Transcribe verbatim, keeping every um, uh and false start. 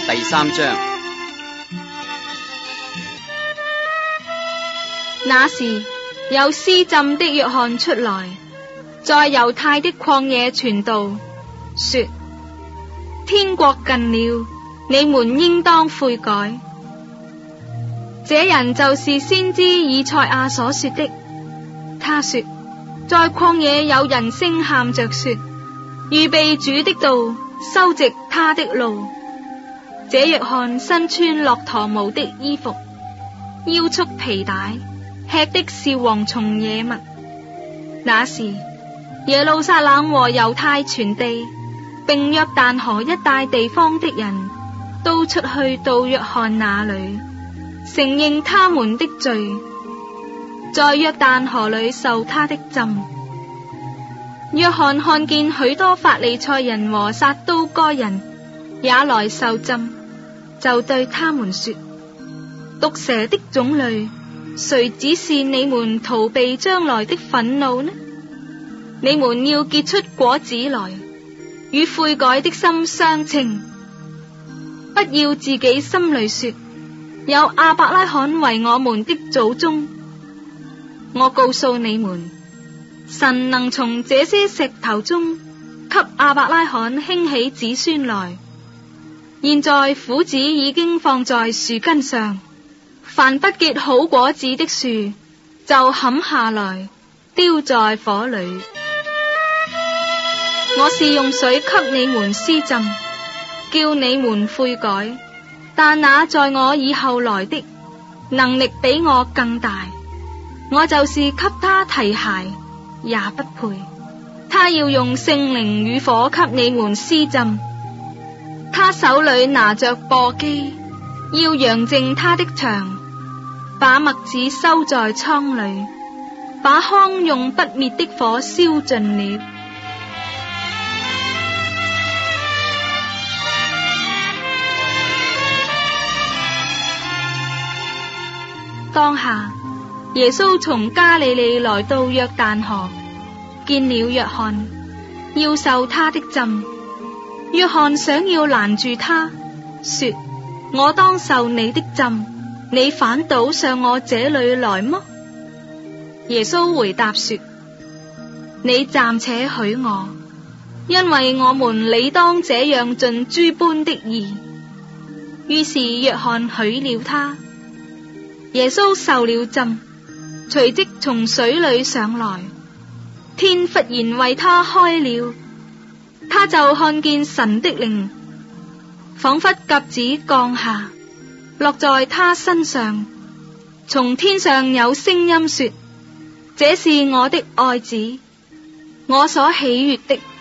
第三章。 那時有施浸的約翰出來，在猶太的曠野傳道，說：天國近了，你們應當悔改。這人就是先知以賽亞所說的。他說：在曠野有人聲喊着說，預備主的道，修直他的路。這約翰身穿駱駝毛的衣服，腰束皮帶，吃的是蝗蟲野物。那時耶路撒冷和猶太全地並約旦河一帶地方的人都出去到約翰那裏，承認他們的罪，在約旦河裏受他的浸。約翰看見許多法利賽人和撒都該人也來受浸，就對他們說：毒蛇的種類，誰指示你們逃避將來的憤怒呢？你們要結出果子來，與悔改的心相稱。不要自己心裏說，有亞伯拉罕為我們的祖宗。我告訴你們，神能從這些石頭中給亞伯拉罕興起子孫來。現在斧子已經放在樹根上，凡不結好果子的樹就砍下來，丟在火裏。我是用水給你們施浸，叫你們悔改，但那在我以後來的能力比我更大，我就是給他提鞋也不配。他要用聖靈與火給你們施浸，他手裏拿着簸箕，要揚淨他的場，把麥子收在倉裏，把糠用不滅的火燒盡了。當下耶穌從加利利來到約旦河，見了約翰，要受他的浸。約翰想要攔住他，說：我當受你的浸，你反倒上我這裏來麼？耶穌回答說：你暫且許我，因為我們理當這樣盡諸般的義。於是約翰許了他。耶穌受了浸，隨即從水裏上來，天忽然為他開了，他就看見神的靈仿佛鴿子降下，落在他身上。從天上有聲音說：這是我的愛子，我所喜悅的。